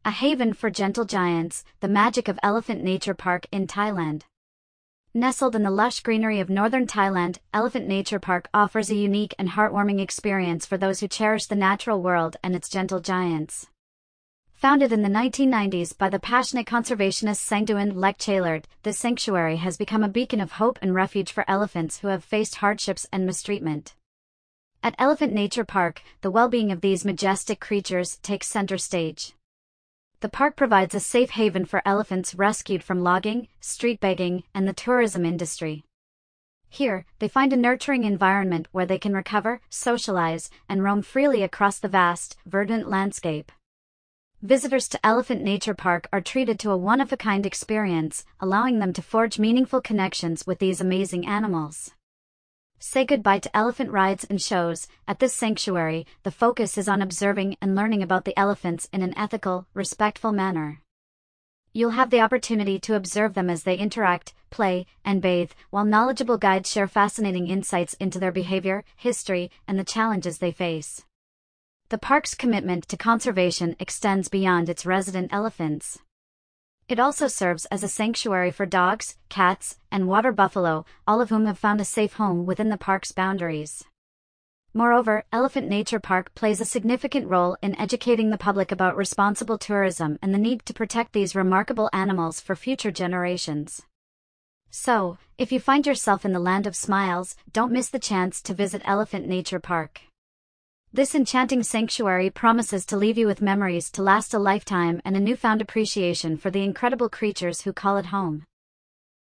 A haven for gentle giants, the magic of Elephant Nature Park in Thailand. Nestled in the lush greenery of northern Thailand, Elephant Nature Park offers a unique and heartwarming experience for those who cherish the natural world and its gentle giants. Founded in the 1990s by the passionate conservationist Sangduan Lek Chalard, this sanctuary has become a beacon of hope and refuge for elephants who have faced hardships and mistreatment. At Elephant Nature Park, the well-being of these majestic creatures takes center stage. The park provides a safe haven for elephants rescued from logging, street begging, and the tourism industry. Here, they find a nurturing environment where they can recover, socialize, and roam freely across the vast, verdant landscape. Visitors to Elephant Nature Park are treated to a one-of-a-kind experience, allowing them to forge meaningful connections with these amazing animals. Say goodbye to elephant rides and shows. At this sanctuary, the focus is on observing and learning about the elephants in an ethical, respectful manner. You'll have the opportunity to observe them as they interact, play, and bathe, while knowledgeable guides share fascinating insights into their behavior, history, and the challenges they face. The park's commitment to conservation extends beyond its resident elephants. It also serves as a sanctuary for dogs, cats, and water buffalo, all of whom have found a safe home within the park's boundaries. Moreover, Elephant Nature Park plays a significant role in educating the public about responsible tourism and the need to protect these remarkable animals for future generations. So, if you find yourself in the land of smiles, don't miss the chance to visit Elephant Nature Park. This enchanting sanctuary promises to leave you with memories to last a lifetime and a newfound appreciation for the incredible creatures who call it home.